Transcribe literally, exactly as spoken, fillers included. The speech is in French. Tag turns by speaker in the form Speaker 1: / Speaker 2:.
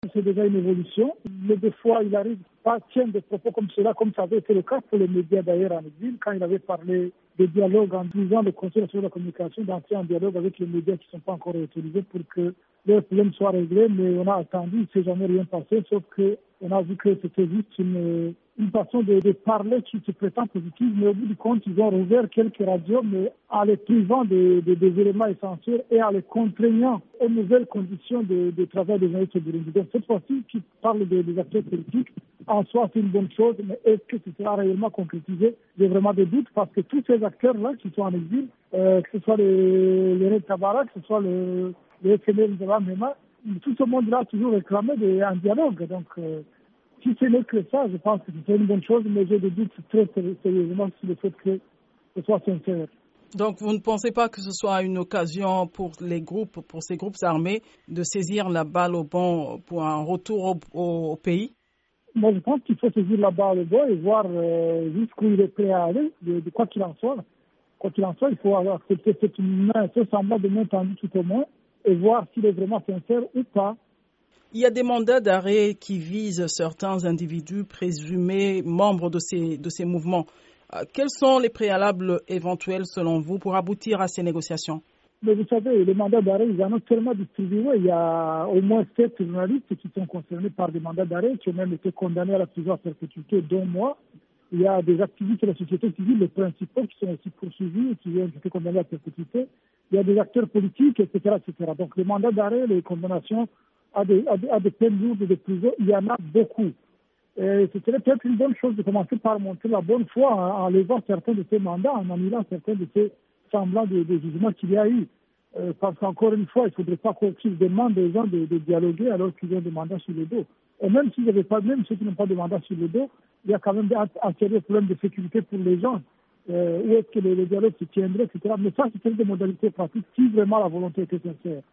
Speaker 1: C'est déjà une évolution. Mais des fois, il arrive pas à tenir des propos comme cela, comme ça avait été le cas pour les médias d'ailleurs en exil, quand il avait parlé de dialogue en disant le Conseil national de la communication d'entrer en dialogue avec les médias qui ne sont pas encore autorisés pour que les problèmes soient réglés. Mais on a attendu, il ne s'est jamais rien passé, sauf qu'on a vu que c'était juste une, une façon de, de parler qui se prétend positive, mais au bout du compte, ils ont rouvert quelques radios, mais en les privant de, de, des éléments essentiels et en les contraignant aux nouvelles conditions de, de travail des journalistes burundais. Donc cette fois-ci, qui parle des, des acteurs politiques, en soi, c'est une bonne chose, mais est-ce que ce sera réellement concrétisé? J'ai vraiment des doutes parce que tous ces acteurs-là qui sont en exil, euh, que ce soit les, les Red Tabara, que ce soit le, le F N L de la MEMA, tout ce monde-là a toujours réclamé des, un dialogue. Donc, euh, si ce n'est que ça, je pense que c'est une bonne chose, mais j'ai des doutes très sérieusement sur le fait que ce soit sincère.
Speaker 2: Donc, vous ne pensez pas que ce soit une occasion pour les groupes, pour ces groupes armés, de saisir la balle au bon pour un retour au, au, au pays?
Speaker 1: Moi, je pense qu'il faut saisir la balle au bon et voir euh, jusqu'où il est prêt à aller, de, de quoi qu'il en soit. Quoi qu'il en soit, il faut accepter cette main, ce semblant de main tendue tout au moins, et voir s'il est vraiment sincère ou pas.
Speaker 2: Il y a des mandats d'arrêt qui visent certains individus présumés membres de ces, de ces mouvements. Euh, quels sont les préalables éventuels, selon vous, pour aboutir à ces négociations?
Speaker 1: Mais vous savez, les mandats d'arrêt, ils en ont tellement distribué. Il y a au moins sept journalistes qui sont concernés par des mandats d'arrêt, qui ont même été condamnés à la prison à perpétuité, dont moi. Il y a des activistes de la société civile, les principaux, qui sont aussi poursuivis et qui ont été condamnés à perpétuité. Il y a des acteurs politiques, et cetera, et cetera. Donc les mandats d'arrêt, les condamnations à des, à des, à des peines lourdes de prison, il y en a beaucoup. Et ce serait peut-être une bonne chose de commencer par montrer la bonne foi en enlevant certains de ces mandats, en annulant certains de ces semblants de, de jugements qu'il y a eu. Euh, parce qu'encore une fois, il ne faudrait pas qu'ils demandent aux gens de, de dialoguer alors qu'ils ont des mandats sur le dos. Et même s'ils n'avaient pas, même ceux qui n'ont pas de mandat sur le dos, il y a quand même un, un sérieux problème de sécurité pour les gens. Euh, où est-ce que le, le dialogue se tiendrait, et cetera. Mais ça, c'est des modalités pratiques si vraiment la volonté était sincère.